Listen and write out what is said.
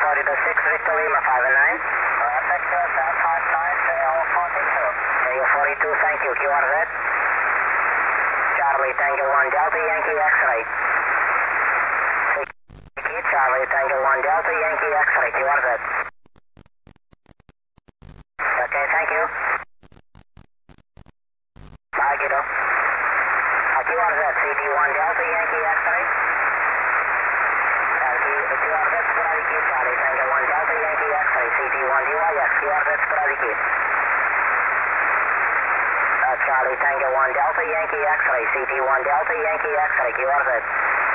Florida 6, Victor Lima 5 and 9. Victor, South 59, KO42. KO42, thank you. QRZ. Charlie Tango 1 Delta, Yankee X-ray. Charlie Tango 1 Delta, Yankee X-ray, QRZ. Okay, thank you. Bye, Guido. QRZ, CT1 Delta, Yankee X-ray. QRZ sporadic hit, Charlie Tango 1 Delta, Yankee X-ray, CT1 DYS, QRZ sporadic hit. Charlie Tango 1 Delta, Yankee X-ray, CT1 Delta, Yankee X-ray, QRZ.